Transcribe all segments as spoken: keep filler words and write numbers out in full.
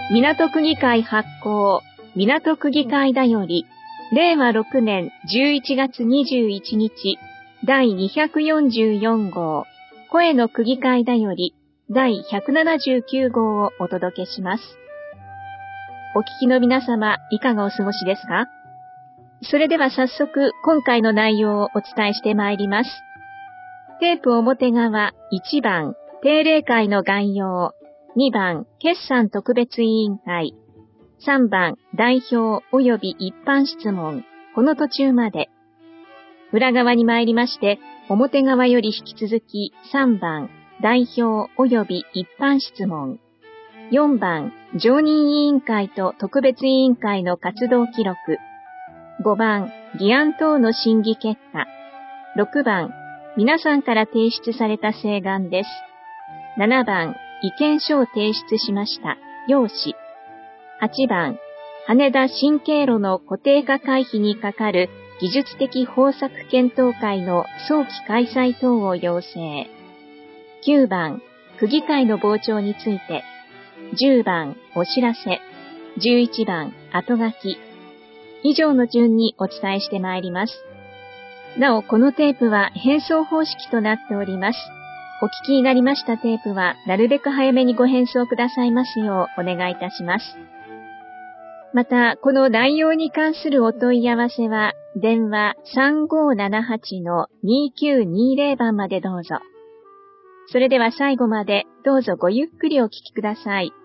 港区議会発行、港区議会だより、れいわろくねんじゅういちがつにじゅういちにち、だいにひゃくよんじゅうよんごう、声の区議会だより、だいひゃくななじゅうきゅうごうをお届けします。お聞きの皆様、いかがお過ごしですか？それでは早速、今回の内容をお伝えしてまいります。テープ表側いちばん、定例会の概要、にばん、決算特別委員会、さんばん、代表及び一般質問、この途中まで。裏側に参りまして、表側より引き続きさんばん、代表及び一般質問、よんばん、常任委員会と特別委員会の活動記録、ごばん、議案等の審議結果、ろくばん、皆さんから提出された請願です。ななばん、意見書を提出しました。要旨。はちばん、羽田新経路の固定化回避にかかる技術的方策検討会の早期開催等を要請。きゅうばん、区議会の傍聴について。じゅうばん、お知らせ。じゅういちばん、後書き。以上の順にお伝えしてまいります。なお、このテープは変送方式となっております。お聞きになりましたテープは、なるべく早めにご返送くださいますようお願いいたします。また、この内容に関するお問い合わせは、電話 さんごーななはちのにきゅうにーぜろ 番までどうぞ。それでは最後までどうぞごゆっくりお聞きください。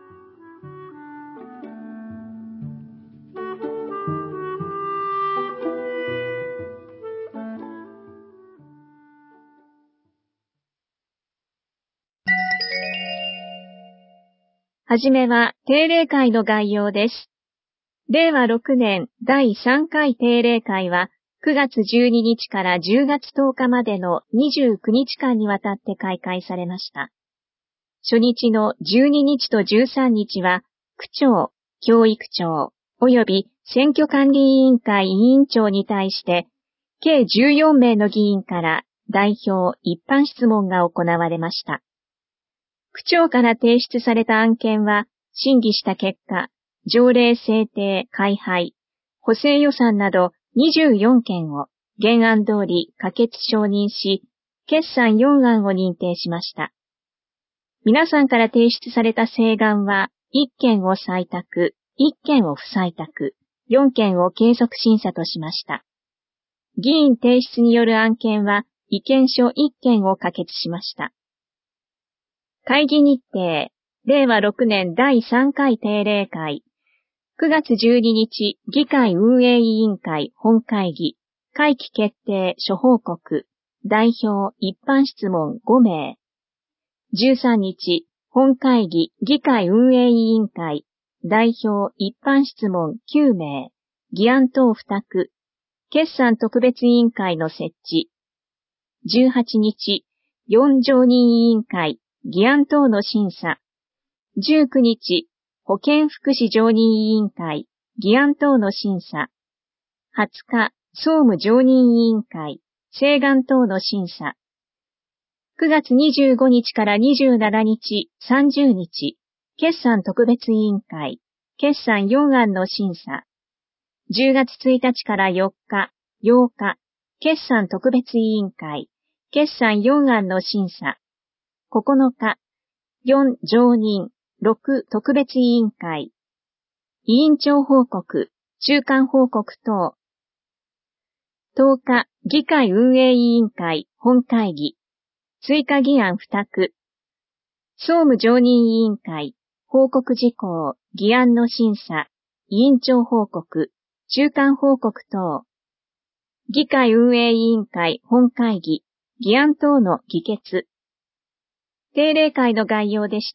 はじめは定例会の概要です。れいわろくねんだいさんかい定例会はくがつじゅうににちからじゅうがつとおかまでのにじゅうくにちかんにわたって開会されました。初日のじゅうににちとじゅうさんにちは区長、教育長及び選挙管理委員会委員長に対して計じゅうよんめいの議員から代表一般質問が行われました。区長から提出された案件は審議した結果、条例制定、改廃、補正予算などにじゅうよんけんを原案通り可決承認し、決算よんあんを認定しました。皆さんから提出された請願はいっけんを採択、いっけんを不採択、よんけんを継続審査としました。議員提出による案件は意見書いっけんを可決しました。会議日程、れいわろくねんだいさんかい定例会、くがつじゅうににち議会運営委員会本会議、会期決定諸報告、代表一般質問ごめい。じゅうさんにち本会議議会運営委員会、代表一般質問きゅうめい、議案等付託、決算特別委員会の設置。じゅうはちにちよん常任委員会、議案等の審査。じゅうくにち、保健福祉常任委員会、議案等の審査。はつか、総務常任委員会、請願等の審査。くがつにじゅうごにちからにじゅうしちにち、さんじゅうにち、決算特別委員会、決算よんあんの審査。じゅうがつついたちからよっか、ようか、決算特別委員会、決算よんあんの審査。ここのか、よん常任、ろく特別委員会、委員長報告、中間報告等。とおか、議会運営委員会本会議、追加議案付託。総務常任委員会、報告事項、議案の審査、委員長報告、中間報告等。議会運営委員会本会議、議案等の議決。定例会の概要でした。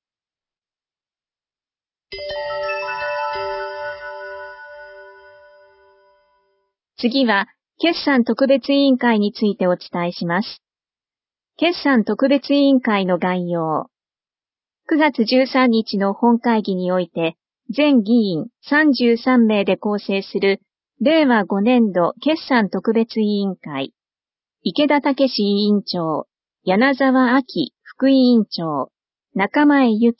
次は、決算特別委員会についてお伝えします。決算特別委員会の概要。くがつじゅうさんにちの本会議において、全議員さんじゅうさんめいで構成する、れいわごねんど決算特別委員会、池田武委員長、柳沢明副委員長、中前由紀副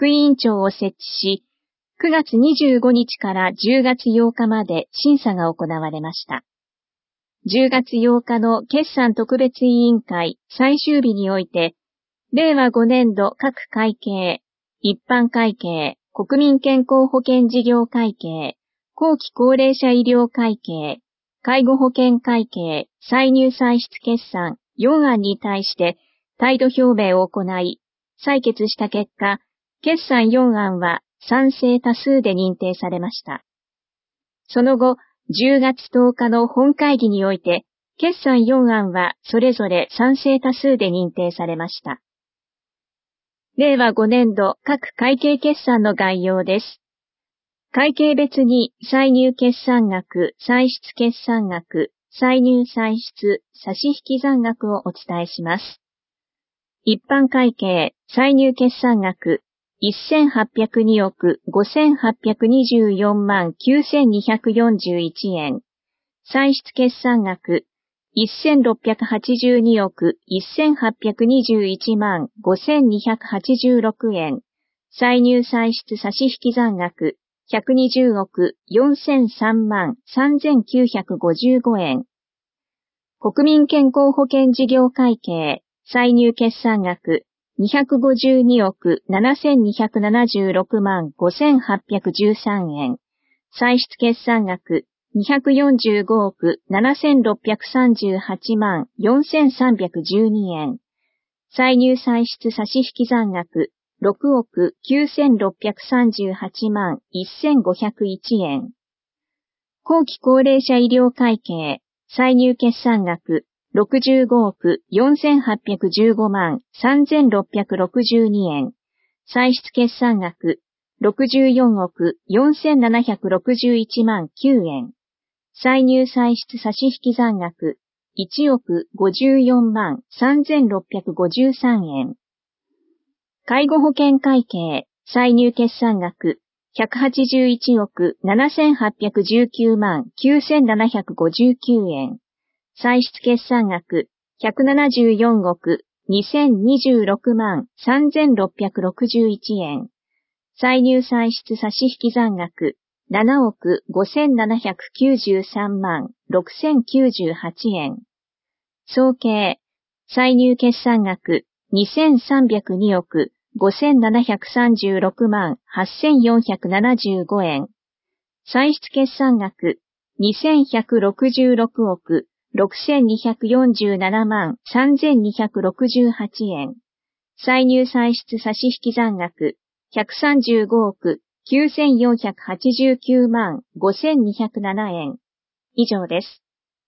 副委員長を設置し、くがつにじゅうごにちからじゅうがつようかまで審査が行われました。じゅうがつようかの決算特別委員会最終日において、れいわごねんど各会計、一般会計、国民健康保険事業会計、後期高齢者医療会計、介護保険会計、歳入歳出決算よんあんに対して態度表明を行い、採決した結果、決算よんあんは賛成多数で認定されました。その後、じゅうがつとおかの本会議において、決算よんあんはそれぞれ賛成多数で認定されました。れいわごねんど各会計決算の概要です。会計別に歳入決算額、歳出決算額、歳入歳出、差引残額をお伝えします。一般会計、歳入決算額、せんはっぴゃくにおくごせんはっぴゃくにじゅうよんまんきゅうせんにひゃくよんじゅういちえん。歳出決算額、せんろっぴゃくはちじゅうにおくせんはっぴゃくにじゅういちまんごせんにひゃくはちじゅうろくえん。歳入歳出差引残額、ひゃくにじゅうおくよんせんさんまんさんぜんきゅうひゃくごじゅうごえん。国民健康保険事業会計、歳入決算額、にひゃくごじゅうにおくななせんにひゃくななじゅうろくまんごせんはっぴゃくじゅうさんえん。歳出決算額、にひゃくよんじゅうごおくななせんろっぴゃくさんじゅうはちまんよんせんさんびゃくじゅうにえん。歳入歳出差引残額、ろくおくきゅうせんろっぴゃくさんじゅうはちまんせんごひゃくいちえん。後期高齢者医療会計、歳入決算額、ろくじゅうごおくよんせんはっぴゃくじゅうごまんさんぜんろっぴゃくろくじゅうにえん。歳出決算額、ろくじゅうよんおくよんせんななひゃくろくじゅういちまんきゅうえん。歳入歳出差引残額、いちおくごじゅうよんまんさんぜんろっぴゃくごじゅうさんえん。介護保険会計、歳入決算額、ひゃくはちじゅういちおくななせんはっぴゃくじゅうきゅうまんきゅうせんななひゃくごじゅうきゅうえん。歳出決算額、ひゃくななじゅうよんおくにせんにじゅうろくまんさんぜんろっぴゃくろくじゅういちえん。歳入歳出差引残額、ななおくごせんななひゃくきゅうじゅうさんまんろくせんきゅうじゅうはちえん。総計、歳入決算額、にせんさんびゃくにおくごせんななひゃくさんじゅうろくまんはっせんよんひゃくななじゅうごえん。歳出決算額、にせんひゃくろくじゅうろくおくろくせんにひゃくよんじゅうななまんさんぜんにひゃくろくじゅうはちえん。歳入歳出差引残額、ひゃくさんじゅうごおくきゅうせんよんひゃくはちじゅうきゅうまんごせんにひゃくななえん。以上です。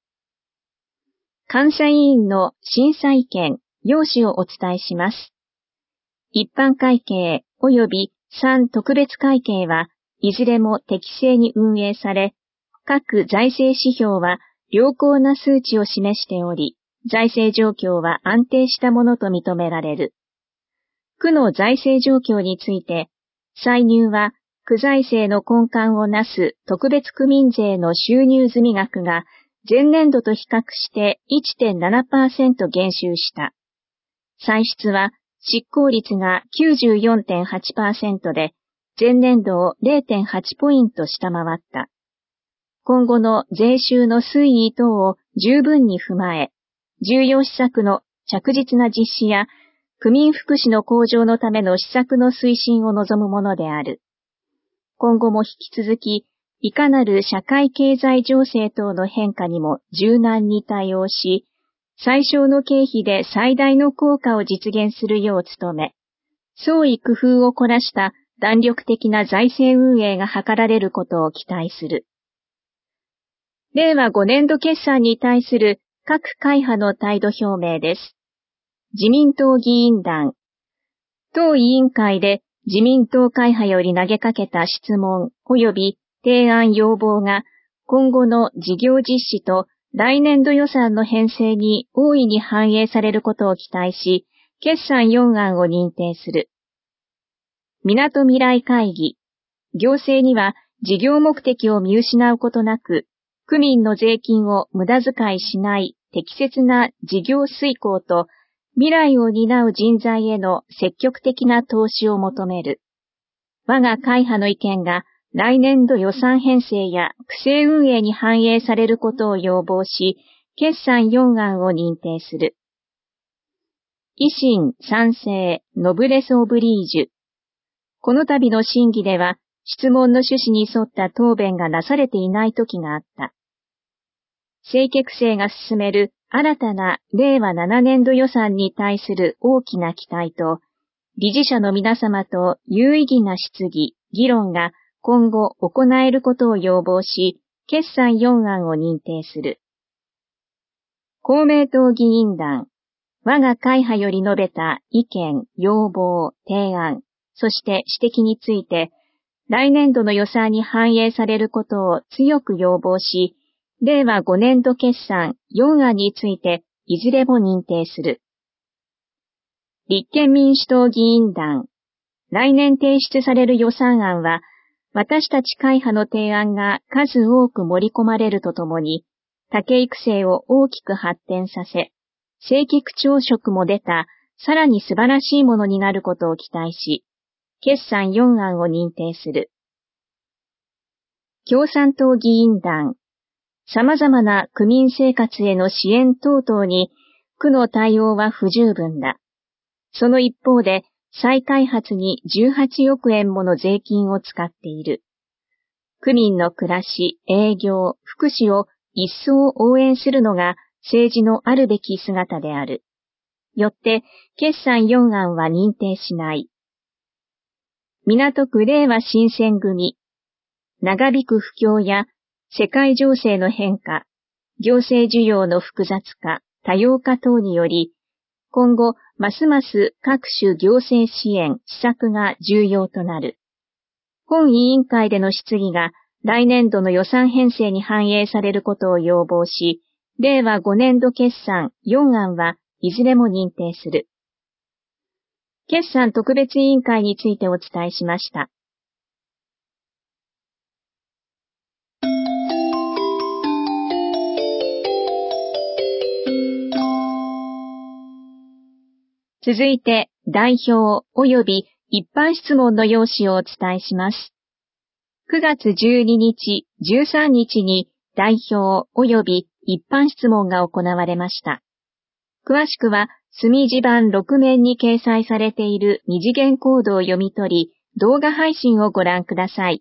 監査委員の審査意見、要旨をお伝えします。一般会計及びさん特別会計はいずれも適正に運営され、各財政指標は良好な数値を示しており、財政状況は安定したものと認められる。区の財政状況について、歳入は区財政の根幹をなす特別区民税の収入済み額が前年度と比較して いってんななパーセント 減収した。歳出は執行率が きゅうじゅうよんてんはちパーセント で、前年度を れいてんはちポイント下回った。今後の税収の推移等を十分に踏まえ、重要施策の着実な実施や、区民福祉の向上のための施策の推進を望むものである。今後も引き続き、いかなる社会経済情勢等の変化にも柔軟に対応し、最小の経費で最大の効果を実現するよう努め、創意工夫を凝らした弾力的な財政運営が図られることを期待する。れいわごねんど決算に対する各会派の態度表明です。自民党議員団。当委員会で自民党会派より投げかけた質問及び提案要望が今後の事業実施と来年度予算の編成に大いに反映されることを期待し、決算よんあんを認定する。港未来会議。行政には事業目的を見失うことなく、区民の税金を無駄遣いしない適切な事業遂行と未来を担う人材への積極的な投資を求める。 我が会派の意見が来年度予算編成や区政運営に反映されることを要望し、決算よん案を認定する。維新賛成ノブレスオブリージュ。この度の審議では、質問の趣旨に沿った答弁がなされていない時があった。政局政が進める新たなれいわななねんど予算に対する大きな期待と、理事者の皆様と有意義な質疑、議論が今後行えることを要望し、決算よん案を認定する。公明党議員団、我が会派より述べた意見、要望、提案、そして指摘について、来年度の予算に反映されることを強く要望し、れいわごねんど決算よん案についていずれも認定する。立憲民主党議員団、来年提出される予算案は、私たち会派の提案が数多く盛り込まれるとともに、竹育成を大きく発展させ、正規区長職も出た、さらに素晴らしいものになることを期待し、決算よん案を認定する。共産党議員団、様々な区民生活への支援等々に、区の対応は不十分だ。その一方で、再開発にじゅうはちおくえんもの税金を使っている。区民の暮らし、営業、福祉を一層応援するのが政治のあるべき姿である。よって、決算よん案は認定しない。港区令和新選組、長引く不況や世界情勢の変化、行政需要の複雑化、多様化等により、今後、ますます各種行政支援、施策が重要となる。本委員会での質疑が来年度の予算編成に反映されることを要望し、れいわごねんど決算よん案はいずれも認定する。決算特別委員会についてお伝えしました。続いて、代表及び一般質問の要旨をお伝えします。くがつじゅうににち、じゅうさんにちに代表及び一般質問が行われました。詳しくは、隅地版ろく面に掲載されている二次元コードを読み取り、動画配信をご覧ください。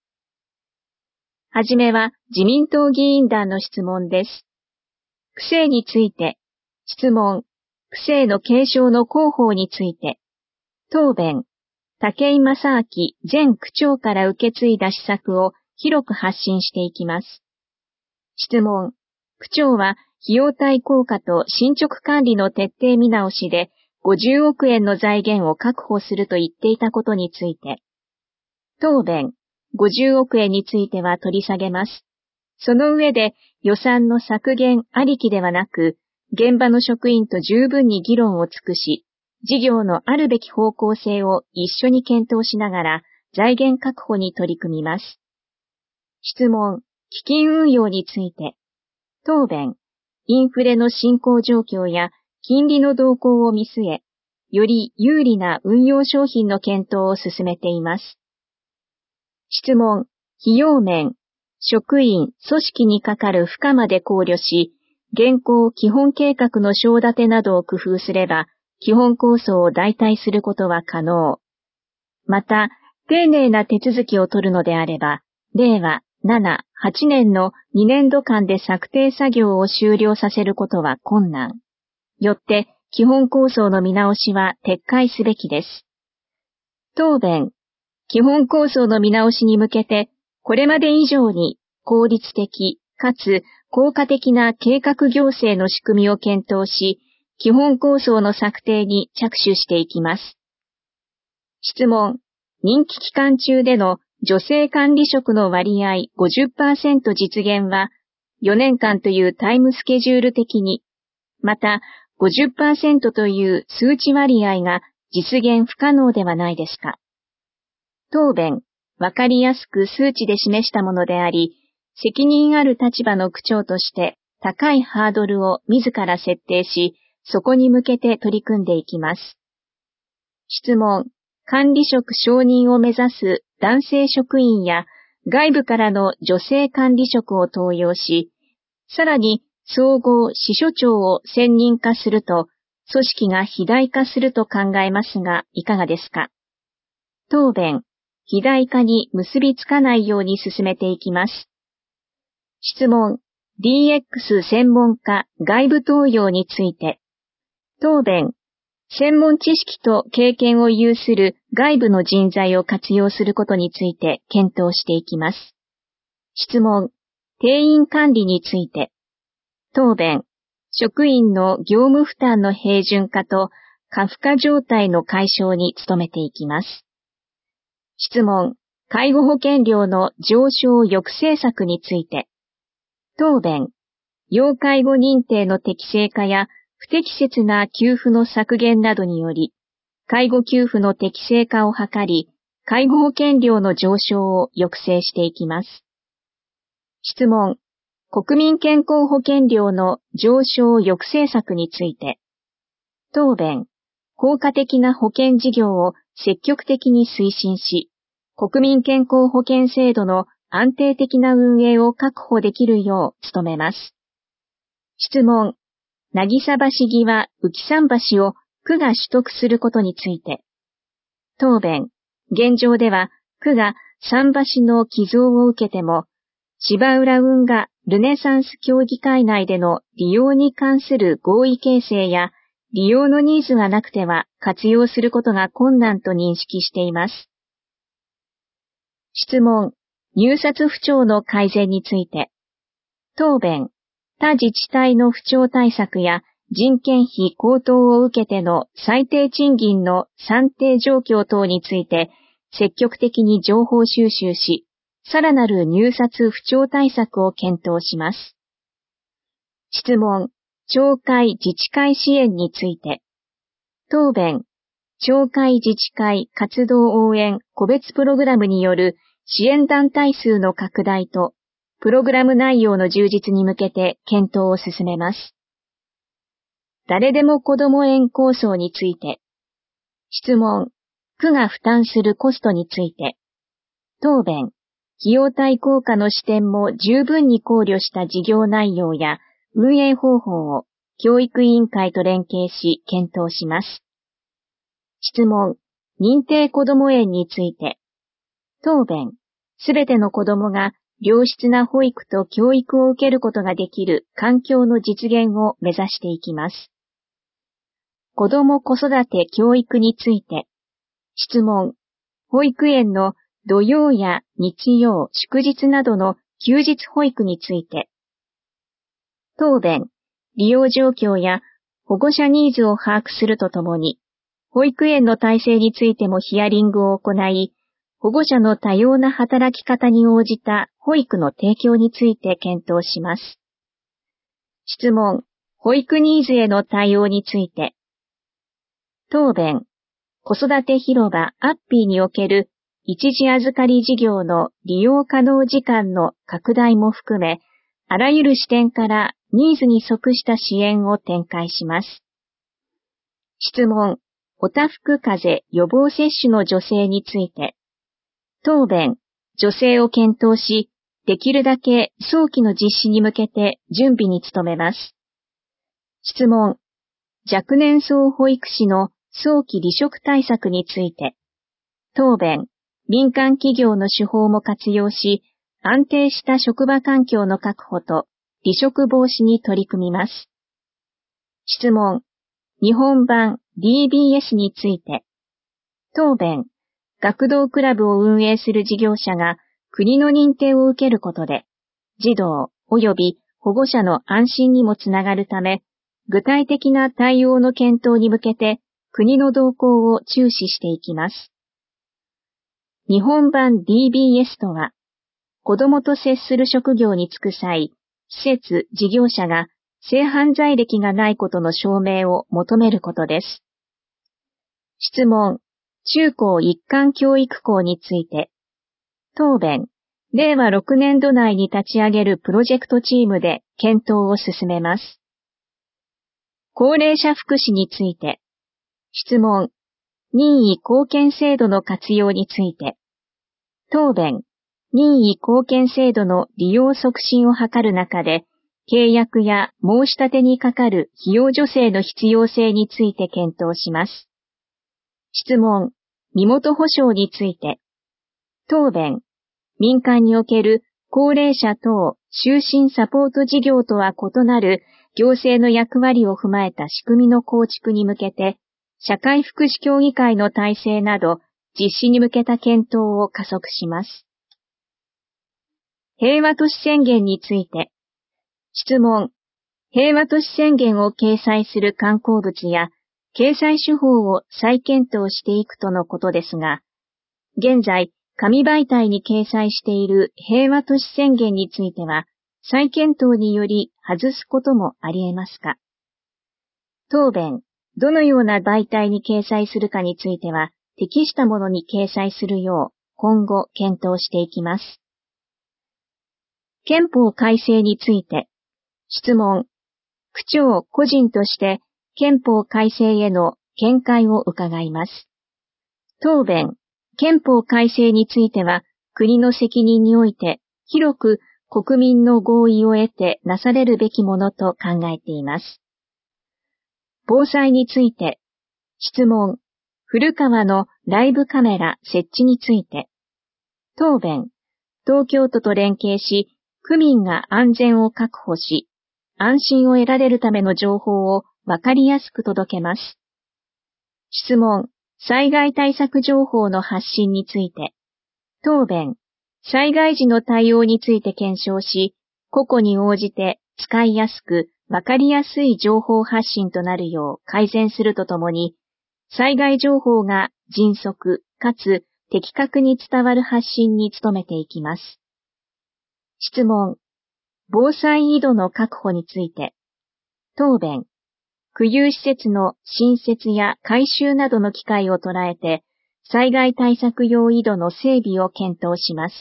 はじめは自民党議員団の質問です。区政について、質問。区政の継承の広報について、答弁、武井正明前区長から受け継いだ施策を広く発信していきます。質問、区長は費用対効果と進捗管理の徹底見直しでごじゅうおくえんの財源を確保すると言っていたことについて、答弁、ごじゅうおくえんについては取り下げます。その上で予算の削減ありきではなく、現場の職員と十分に議論を尽くし、事業のあるべき方向性を一緒に検討しながら財源確保に取り組みます。質問、基金運用について、答弁、インフレの進行状況や金利の動向を見据え、より有利な運用商品の検討を進めています。質問、費用面、職員、組織にかかる負荷まで考慮し、現行基本計画の章立てなどを工夫すれば、基本構想を代替することは可能。また、丁寧な手続きを取るのであれば、れいわなな、はちねんのにねんどかんで策定作業を終了させることは困難。よって、基本構想の見直しは撤回すべきです。答弁、基本構想の見直しに向けて、これまで以上に効率的かつ効果的な計画行政の仕組みを検討し、基本構想の策定に着手していきます。質問、任期期間中での女性管理職の割合 ごじゅっパーセント 実現はよねんかんというタイムスケジュール的に、また ごじゅっパーセント という数値割合が実現不可能ではないですか。答弁、わかりやすく数値で示したものであり、責任ある立場の区長として高いハードルを自ら設定し、そこに向けて取り組んでいきます。質問、 管理職承認を目指す男性職員や外部からの女性管理職を登用し、さらに総合支所長を専任化すると、組織が肥大化すると考えますが、いかがですか？答弁、肥大化に結びつかないように進めていきます。質問、ディーエックス 専門家外部登用について。答弁、専門知識と経験を有する外部の人材を活用することについて検討していきます。質問、定員管理について。答弁、職員の業務負担の平準化と過負荷状態の解消に努めていきます。質問、介護保険料の上昇抑制策について。答弁、要介護認定の適正化や不適切な給付の削減などにより、介護給付の適正化を図り、介護保険料の上昇を抑制していきます。質問、国民健康保険料の上昇抑制策について。答弁、効果的な保険事業を積極的に推進し、国民健康保険制度の安定的な運営を確保できるよう努めます。質問、渚橋際浮桟橋を区が取得することについて。答弁、現状では区が桟橋の寄贈を受けても、芝浦運河ルネサンス協議会内での利用に関する合意形成や利用のニーズがなくては活用することが困難と認識しています。質問、入札不調の改善について。答弁、他自治体の不調対策や人件費高騰を受けての最低賃金の算定状況等について積極的に情報収集し、さらなる入札不調対策を検討します。質問、町会自治会支援について。答弁、町会自治会活動応援個別プログラムによる支援団体数の拡大と、プログラム内容の充実に向けて検討を進めます。誰でも子ども園構想について。質問、区が負担するコストについて。答弁、費用対効果の視点も十分に考慮した事業内容や運営方法を教育委員会と連携し検討します。質問、認定こども園について。答弁、すべての子どもが良質な保育と教育を受けることができる環境の実現を目指していきます。子ども子育て教育について。質問、保育園の土曜や日曜、祝日などの休日保育について。答弁、利用状況や保護者ニーズを把握するとともに、保育園の体制についてもヒアリングを行い、保護者の多様な働き方に応じた保育の提供について検討します。質問、保育ニーズへの対応について。答弁、子育て広場アッピーにおける一時預かり事業の利用可能時間の拡大も含め、あらゆる視点からニーズに即した支援を展開します。質問、おたふく風邪予防接種の助成について。答弁、助成を検討し、できるだけ早期の実施に向けて準備に努めます。質問、若年層保育士の早期離職対策について。答弁、民間企業の手法も活用し、安定した職場環境の確保と離職防止に取り組みます。質問、日本版 ディービーエス について。答弁、学童クラブを運営する事業者が国の認定を受けることで、児童及び保護者の安心にもつながるため、具体的な対応の検討に向けて国の動向を注視していきます。日本版 ディービーエス とは、子どもと接する職業に就く際、施設、事業者が性犯罪歴がないことの証明を求めることです。質問、中高一貫教育校について。答弁、れいわろくねんど内に立ち上げるプロジェクトチームで検討を進めます。高齢者福祉について。質問、 任意貢献制度の活用について、答弁、任意貢献制度の利用促進を図る中で、契約や申し立てにかかる費用助成の必要性について検討します。質問、身元保証について、答弁、民間における高齢者等就寝サポート事業とは異なる行政の役割を踏まえた仕組みの構築に向けて、社会福祉協議会の体制など実施に向けた検討を加速します。平和都市宣言について、質問、平和都市宣言を掲載する刊行物や掲載手法を再検討していくとのことですが、現在、紙媒体に掲載している平和都市宣言については、再検討により外すこともあり得ますか？答弁、どのような媒体に掲載するかについては、適したものに掲載するよう今後検討していきます。憲法改正について、質問、区長個人として憲法改正への見解を伺います。答弁、憲法改正については国の責任において広く国民の合意を得てなされるべきものと考えています。防災について、質問、古川のライブカメラ設置について、答弁、東京都と連携し、区民が安全を確保し、安心を得られるための情報をわかりやすく届けます。質問、災害対策情報の発信について、答弁、災害時の対応について検証し、個々に応じて使いやすくわかりやすい情報発信となるよう改善するとともに、災害情報が迅速かつ的確に伝わる発信に努めていきます。質問、防災井戸の確保について、答弁、区有施設の新設や改修などの機会を捉えて、災害対策用井戸の整備を検討します。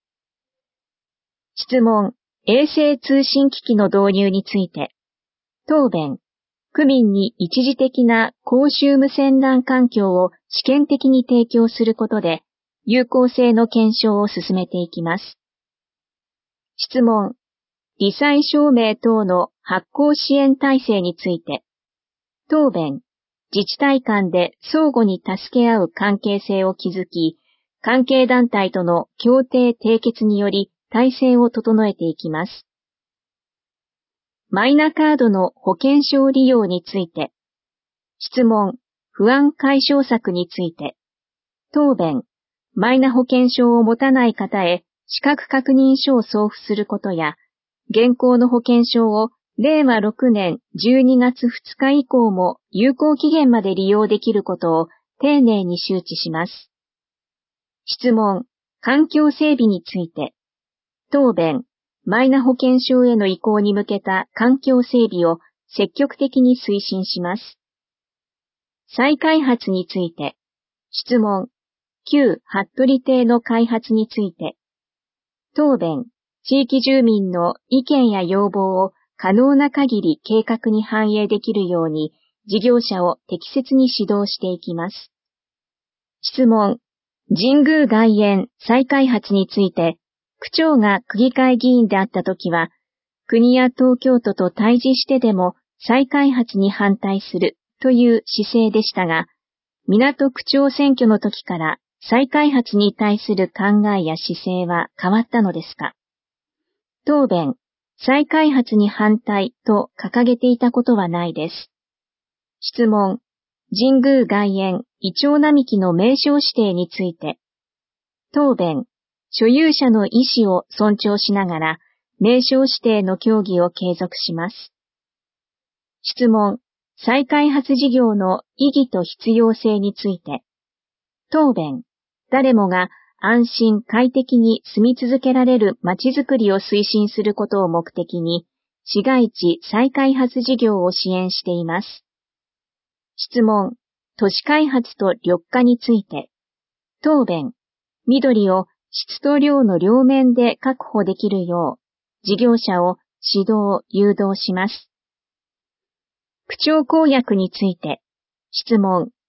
質問、衛星通信機器の導入について、答弁、区民に一時的な公衆無線 ラン 環境を試験的に提供することで、有効性の検証を進めていきます。質問、罹災証明等の発行支援体制について、答弁、自治体間で相互に助け合う関係性を築き、関係団体との協定締結により体制を整えていきます。マイナカードの保険証利用について、質問、不安解消策について、答弁、マイナ保険証を持たない方へ資格確認書を送付することや、現行の保険証をれいわろくねんじゅうにがつふつか以降も有効期限まで利用できることを丁寧に周知します。質問、環境整備について、答弁、マイナ保険証への移行に向けた環境整備を積極的に推進します。再開発について、質問、旧服部邸の開発について、答弁、地域住民の意見や要望を可能な限り計画に反映できるように事業者を適切に指導していきます。質問、神宮外苑再開発について、区長が区議会議員であったときは、国や東京都と対峙してでも再開発に反対するという姿勢でしたが、港区長選挙の時から再開発に対する考えや姿勢は変わったのですか？答弁、再開発に反対と掲げていたことはないです。質問、神宮外苑イチョウ並木の名称指定について、答弁、所有者の意思を尊重しながら名称指定の協議を継続します。質問、再開発事業の意義と必要性について、答弁、誰もが安心快適に住み続けられるまちづくりを推進することを目的に、市街地再開発事業を支援しています。質問、都市開発と緑化について、答弁、緑を質と量の両面で確保できるよう、事業者を指導・誘導します。区長公約について、質問、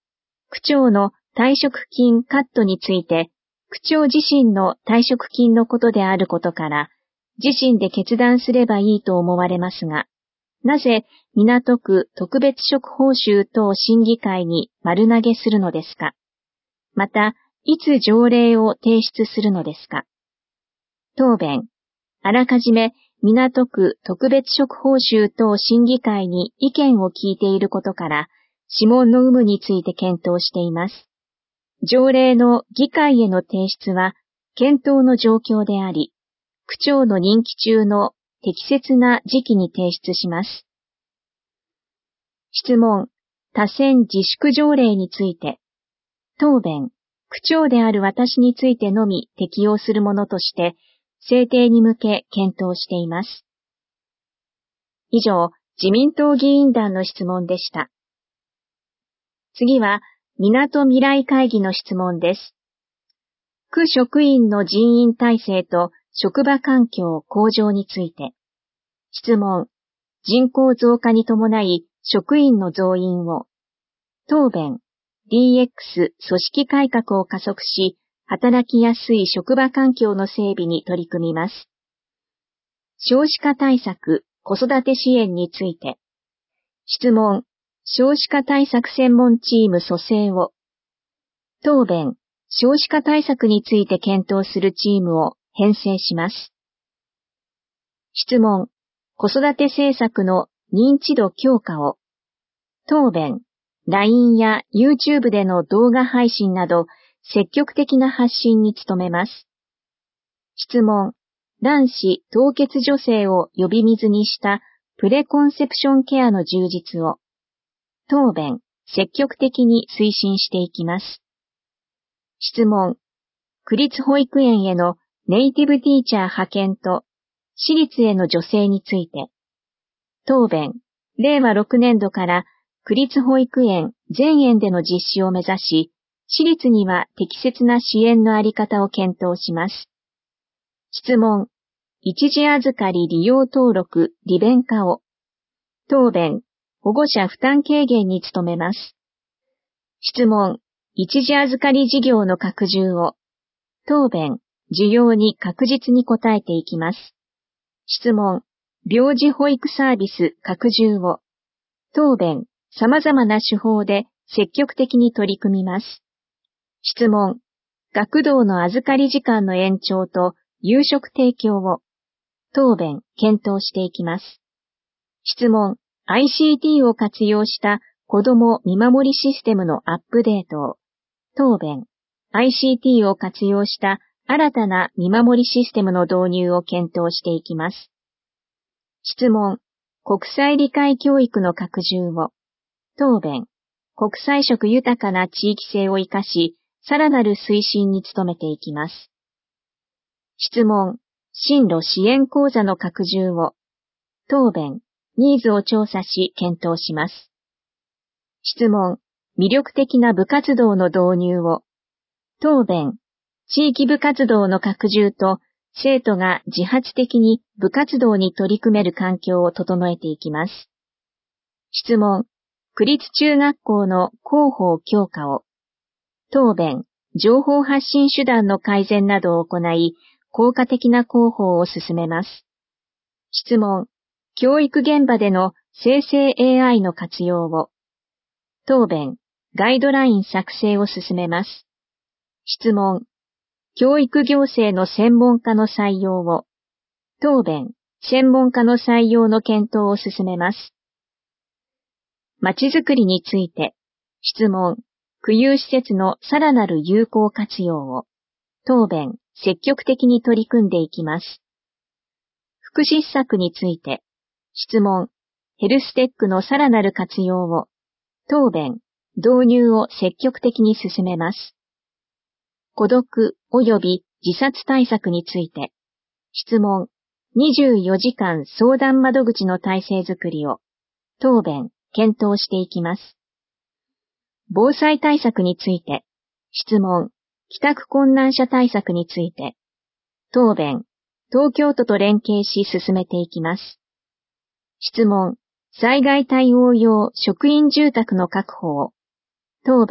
区長の退職金カットについて、区長自身の退職金のことであることから、自身で決断すればいいと思われますが、なぜ港区特別職報酬等審議会に丸投げするのですか？また、いつ条例を提出するのですか？答弁。あらかじめ港区特別職報酬等審議会に意見を聞いていることから、諮問の有無について検討しています。条例の議会への提出は検討の状況であり、区長の任期中の適切な時期に提出します。質問、多選自粛条例について。答弁、区長である私についてのみ適用するものとして、制定に向け検討しています。以上、自民党議員団の質問でした。次は、みなとみらい会議の質問です。区職員の人員体制と職場環境向上について。質問、人口増加に伴い職員の増員を。答弁、ディーエックス 組織改革を加速し、働きやすい職場環境の整備に取り組みます。少子化対策、子育て支援について。質問、少子化対策専門チーム組成を。答弁、少子化対策について検討するチームを編成します。質問、子育て政策の認知度強化を。答弁、ライン や YouTube での動画配信など積極的な発信に努めます。質問、卵子凍結女性を呼び水にしたプレコンセプションケアの充実を。答弁、積極的に推進していきます。質問、区立保育園へのネイティブティーチャー派遣と私立への助成について。答弁、れいわろくねんどから区立保育園全園での実施を目指し、私立には適切な支援のあり方を検討します。質問、一時預かり利用登録利便化を。答弁、保護者負担軽減に努めます。質問、一時預かり事業の拡充を。答弁、需要に確実に応えていきます。質問、病児保育サービス拡充を。答弁、様々な手法で積極的に取り組みます。質問、学童の預かり時間の延長と夕食提供を。答弁、検討していきます。質問、アイシーティー を活用した子ども見守りシステムのアップデートを。答弁、アイシーティー を活用した新たな見守りシステムの導入を検討していきます。質問、国際理解教育の拡充を。答弁、国際色豊かな地域性を生かし、さらなる推進に努めていきます。質問、進路支援講座の拡充を。答弁、ニーズを調査し検討します。質問、魅力的な部活動の導入を。答弁、地域部活動の拡充と生徒が自発的に部活動に取り組める環境を整えていきます。質問、区立中学校の広報強化を。答弁、情報発信手段の改善などを行い、効果的な広報を進めます。質問、教育現場での生成 エーアイ の活用を。答弁、ガイドライン作成を進めます。質問、教育行政の専門家の採用を。答弁、専門家の採用の検討を進めます。まちづくりについて。質問、区有施設のさらなる有効活用を。答弁、積極的に取り組んでいきます。福祉施策について。質問、ヘルステックのさらなる活用を。答弁、導入を積極的に進めます。孤独及び自殺対策について。質問、にじゅうよじかん相談窓口の体制づくりを。答弁、検討していきます。防災対策について。質問、帰宅困難者対策について。答弁、東京都と連携し進めていきます。質問、災害対応用職員住宅の確保を。答弁、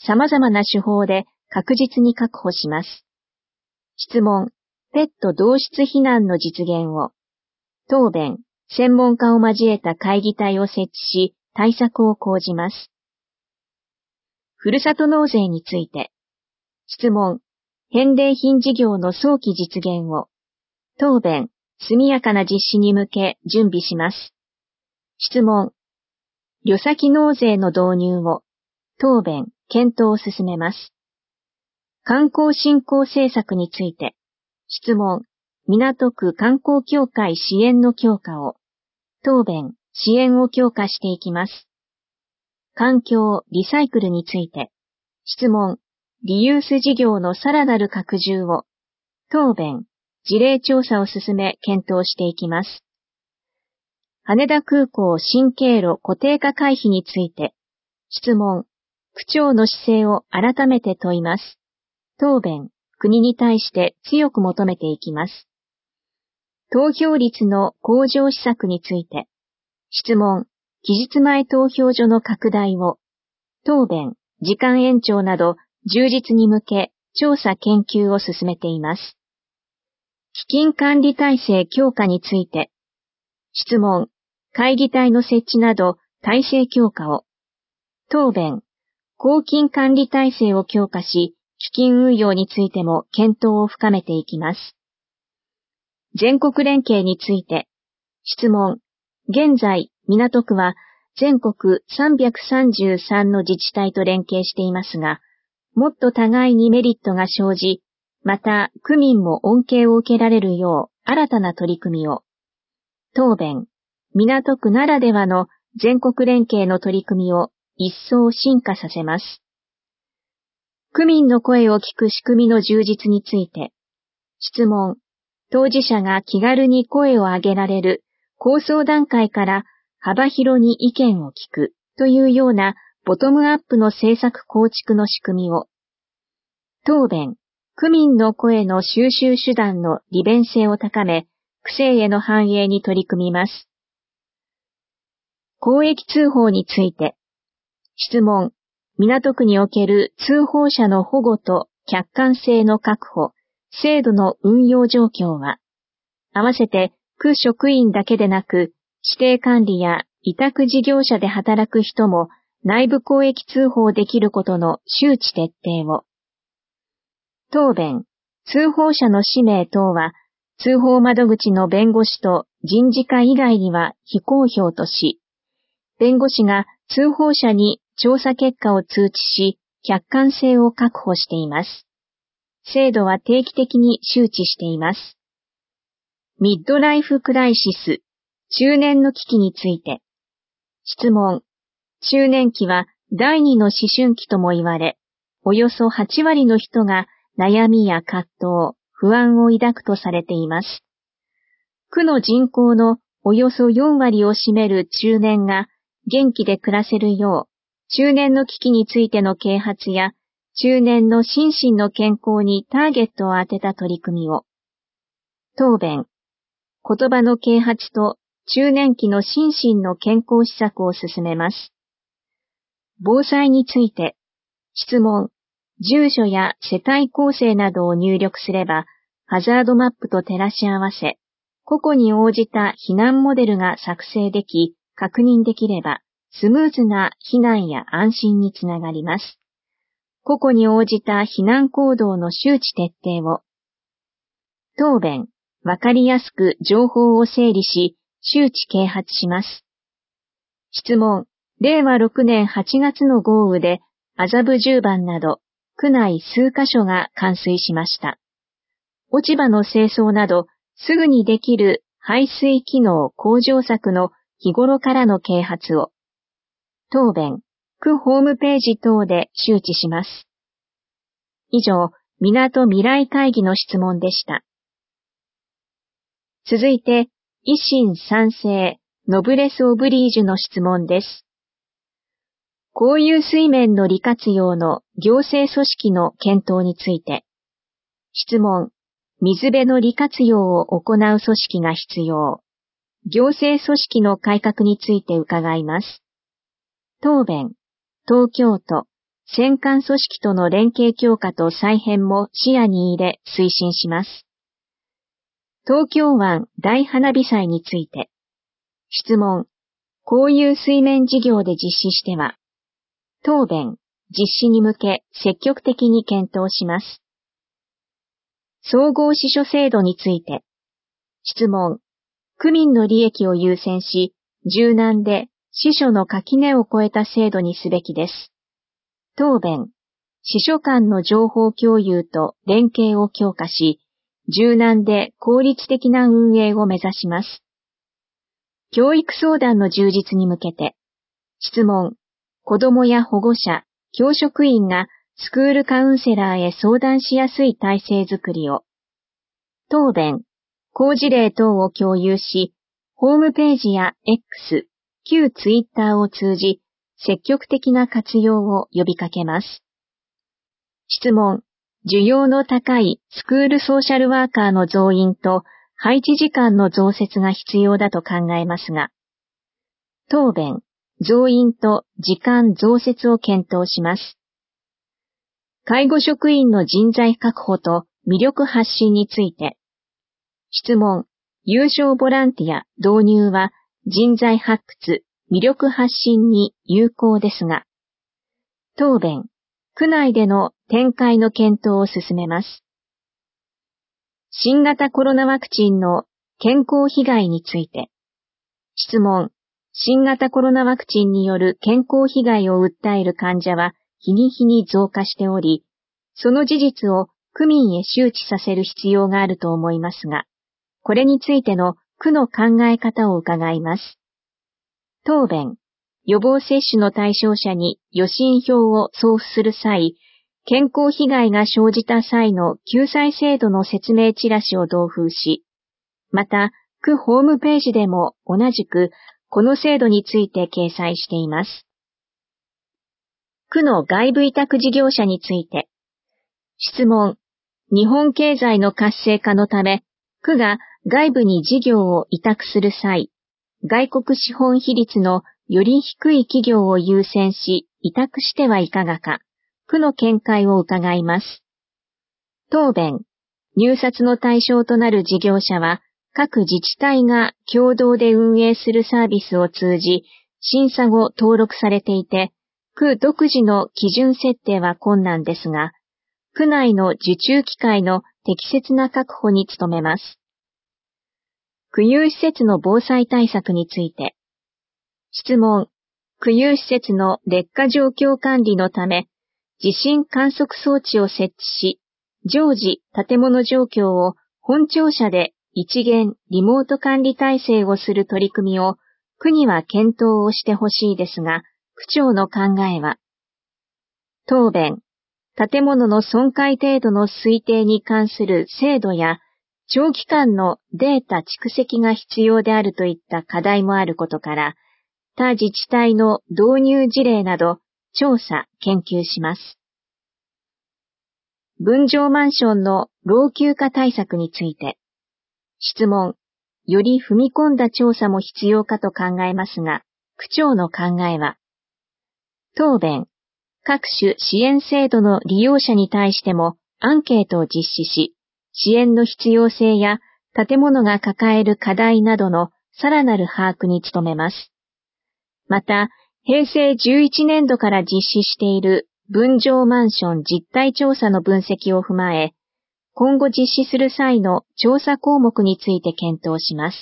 様々な手法で確実に確保します。質問、ペット同室避難の実現を。答弁、専門家を交えた会議体を設置し、対策を講じます。ふるさと納税について。質問、返礼品事業の早期実現を。答弁、速やかな実施に向け準備します。質問、旅先納税の導入を。答弁、検討を進めます。観光振興政策について。質問、港区観光協会支援の強化を。答弁、支援を強化していきます。環境、リサイクルについて。質問、リユース事業のさらなる拡充を。答弁、事例調査を進め検討していきます。羽田空港新経路固定化回避について。質問、区長の姿勢を改めて問います。答弁、国に対して強く求めていきます。投票率の向上施策について。質問、期日前投票所の拡大を。答弁、時間延長など充実に向け調査研究を進めています。基金管理体制強化について。質問、会議体の設置など体制強化を。答弁、公金管理体制を強化し、基金運用についても検討を深めていきます。全国連携について。質問、現在、港区は全国さんびゃくさんじゅうさんの自治体と連携していますが、もっと互いにメリットが生じ、また区民も恩恵を受けられるよう新たな取り組みを。答弁、港区ならではの全国連携の取り組みを一層進化させます。区民の声を聞く仕組みの充実について。質問、当事者が気軽に声を上げられる構想段階から幅広に意見を聞くというようなボトムアップの政策構築の仕組みを。答弁、区民の声の収集手段の利便性を高め、区政への反映に取り組みます。公益通報について。質問、港区における通報者の保護と客観性の確保、制度の運用状況は、合わせて区職員だけでなく、指定管理や委託事業者で働く人も内部公益通報できることの周知徹底を。答弁、通報者の氏名等は、通報窓口の弁護士と人事課以外には非公表とし、弁護士が通報者に調査結果を通知し、客観性を確保しています。制度は定期的に周知しています。ミッドライフクライシス、中年の危機について。質問、中年期は第二の思春期とも言われ、およそはち割の人が悩みや葛藤、不安を抱くとされています。区の人口のおよそよん割を占める中年が元気で暮らせるよう、中年の危機についての啓発や、中年の心身の健康にターゲットを当てた取り組みを。答弁、言葉の啓発と中年期の心身の健康施策を進めます。防災について、質問、住所や世帯構成などを入力すれば、ハザードマップと照らし合わせ、個々に応じた避難モデルが作成でき、確認できれば、スムーズな避難や安心につながります。個々に応じた避難行動の周知徹底を。答弁、わかりやすく情報を整理し、周知啓発します。質問、れいわろくねんはちがつの豪雨で、麻布十番など、区内数カ所が冠水しました。落ち葉の清掃など、すぐにできる排水機能向上策の日頃からの啓発を。答弁、区ホームページ等で周知します。以上、港未来会議の質問でした。続いて、維新賛成、ノブレスオブリージュの質問です。公有水面の利活用の行政組織の検討について。質問、水辺の利活用を行う組織が必要。行政組織の改革について伺います。答弁、東京都、 選管組織との連携強化と再編も視野に入れ推進します。東京湾大花火祭について、質問、こういう水面事業で実施しては、答弁、実施に向け積極的に検討します。総合支所制度について、質問、区民の利益を優先し、柔軟で支所の垣根を越えた制度にすべきです。答弁、支所間の情報共有と連携を強化し、柔軟で効率的な運営を目指します。教育相談の充実に向けて、質問、子どもや保護者、教職員がスクールカウンセラーへ相談しやすい体制づくりを。答弁、好事例等を共有し、ホームページや X、旧ツイッターを通じ、積極的な活用を呼びかけます。質問、需要の高いスクールソーシャルワーカーの増員と配置時間の増設が必要だと考えますが、答弁、増員と時間増設を検討します。介護職員の人材確保と魅力発信について、質問、有償ボランティア導入は人材発掘、魅力発信に有効ですが、答弁、区内での展開の検討を進めます。新型コロナワクチンの健康被害について、質問、新型コロナワクチンによる健康被害を訴える患者は日に日に増加しており、その事実を区民へ周知させる必要があると思いますが、これについての区の考え方を伺います。答弁、予防接種の対象者に予診票を送付する際、健康被害が生じた際の救済制度の説明チラシを同封し、また、区ホームページでも同じくこの制度について掲載しています。区の外部委託事業者について、質問、日本経済の活性化のため、区が外部に事業を委託する際、外国資本比率のより低い企業を優先し、委託してはいかがか、区の見解を伺います。答弁、入札の対象となる事業者は、各自治体が共同で運営するサービスを通じ、審査後登録されていて、区独自の基準設定は困難ですが、区内の受注機会の適切な確保に努めます。区有施設の防災対策について、質問、区有施設の劣化状況管理のため、地震観測装置を設置し、常時建物状況を本庁舎で一元リモート管理体制をする取り組みを区には検討をしてほしいですが、区長の考えは、答弁、建物の損壊程度の推定に関する制度や長期間のデータ蓄積が必要であるといった課題もあることから、他自治体の導入事例など調査・研究します。分譲マンションの老朽化対策について、質問、より踏み込んだ調査も必要かと考えますが、区長の考えは、答弁、各種支援制度の利用者に対してもアンケートを実施し、支援の必要性や建物が抱える課題などのさらなる把握に努めます。また、平成じゅういちねんどから実施している分譲マンション実態調査の分析を踏まえ、今後実施する際の調査項目について検討します。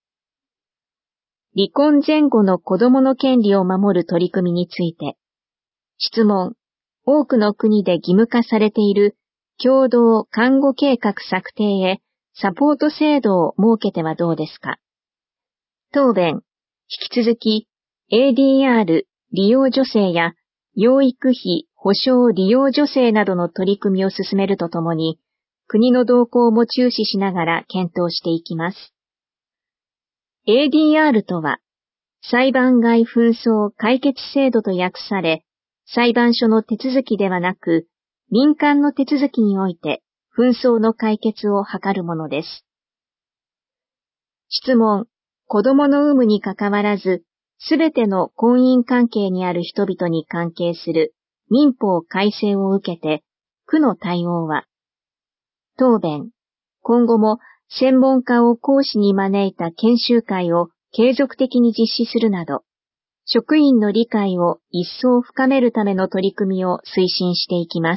離婚前後の子どもの権利を守る取り組みについて、質問、多くの国で義務化されている共同看護計画策定へサポート制度を設けてはどうですか。答弁、引き続き エーディーアール 利用助成や養育費保証利用助成などの取り組みを進めるとともに、国の動向も注視しながら検討していきます。エーディーアール とは、裁判外紛争解決制度と訳され、裁判所の手続きではなく、民間の手続きにおいて紛争の解決を図るものです。質問、子供の有無にかかわらず、すべての婚姻関係にある人々に関係する民法改正を受けて、区の対応は、答弁、今後も専門家を講師に招いた研修会を継続的に実施するなど、職員の理解を一層深めるための取り組みを推進していきます。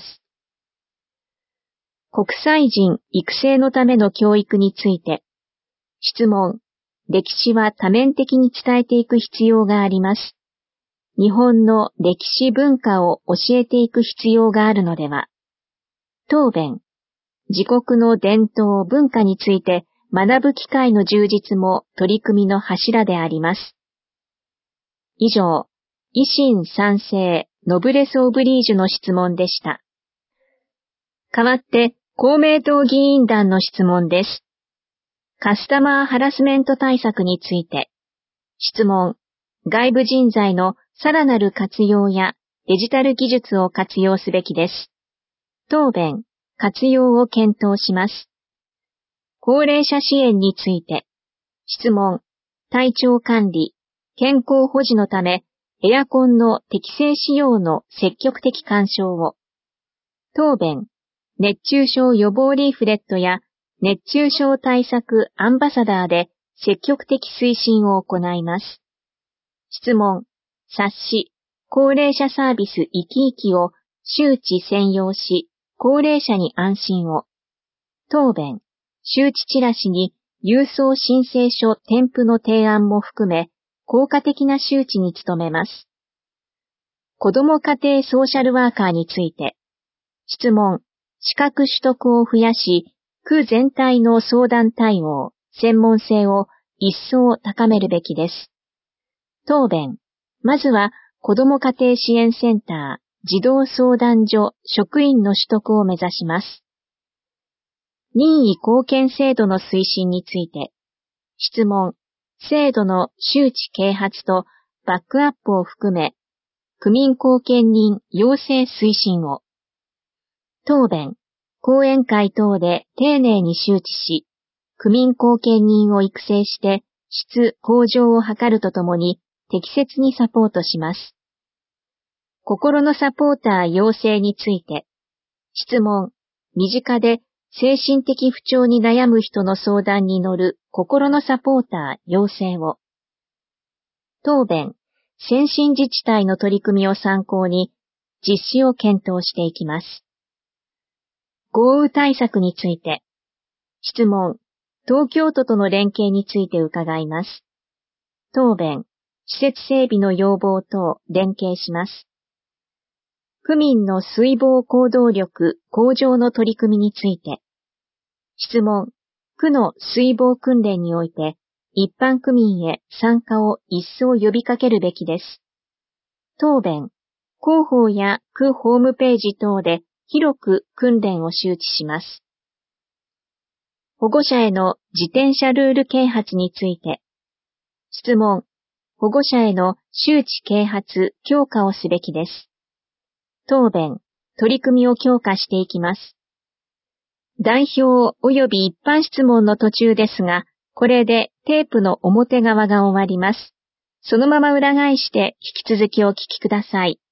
国際人育成のための教育について、質問、歴史は多面的に伝えていく必要があります。日本の歴史文化を教えていく必要があるのでは。答弁、自国の伝統文化について学ぶ機会の充実も取り組みの柱であります。以上、維新賛成ノブレスオブリージュの質問でした。代わって公明党議員団の質問です。カスタマーハラスメント対策について、質問、外部人材のさらなる活用やデジタル技術を活用すべきです。答弁、活用を検討します。高齢者支援について、質問、体調管理、健康保持のため、エアコンの適正使用の積極的干渉を。答弁、熱中症予防リーフレットや熱中症対策アンバサダーで積極的推進を行います。質問、冊子、高齢者サービス生き生きを周知専用し、高齢者に安心を。答弁、周知チラシに郵送申請書添付の提案も含め、効果的な周知に努めます。子ども家庭ソーシャルワーカーについて、質問、資格取得を増やし、区全体の相談対応、専門性を一層高めるべきです。答弁、まずは子ども家庭支援センター、児童相談所職員の取得を目指します。任意貢献制度の推進について、質問、制度の周知啓発とバックアップを含め、区民貢献人養成推進を。答弁、講演会等で丁寧に周知し、区民貢献人を育成して質向上を図るとともに適切にサポートします。心のサポーター養成について、質問、身近で精神的不調に悩む人の相談に乗る心のサポーター養成を。答弁、先進自治体の取り組みを参考に実施を検討していきます。豪雨対策について、質問、東京都との連携について伺います。答弁、施設整備の要望等連携します。区民の水防行動力向上の取り組みについて、質問、区の水防訓練において、一般区民へ参加を一層呼びかけるべきです。答弁、広報や区ホームページ等で広く訓練を周知します。保護者への自転車ルール啓発について、質問、保護者への周知啓発強化をすべきです。答弁、取り組みを強化していきます。代表及び一般質問の途中ですが、これでテープの表側が終わります。そのまま裏返して引き続きお聞きください。